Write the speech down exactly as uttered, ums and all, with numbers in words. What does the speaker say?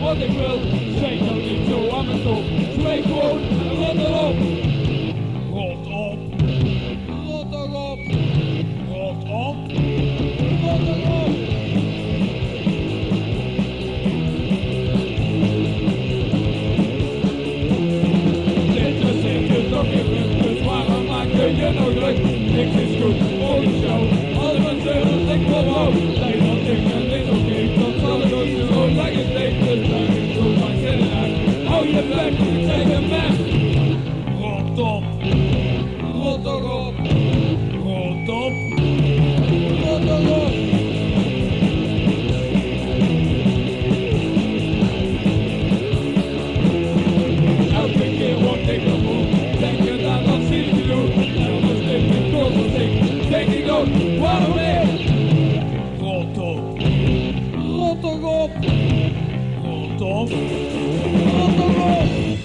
wat ik wil. Zweet ook niet zo aan mijn top. Zweet gewoon en rot erop. Rot op. Rot erop. Rot op. Rot erop. Dit is je toch even, dus waarom maak je je nou druk? Niks is goed voor de show. Alle mensen dat ik voor hou. Zeg dat ik en dit ook niet, dat zal ik ook zo lang het leven. Dus daar is zo lang zin in. Hou je bek, ik zeg hem weg. Rot op. Rot erop. Rot op. Rot erop. Elke keer word ik gevoeld. Denk je daar wat zie je doen? En dan stik ik door wat ik. Denk ik ook, waarom niet? Rot op. Rot erop. Rot op. Rot erop.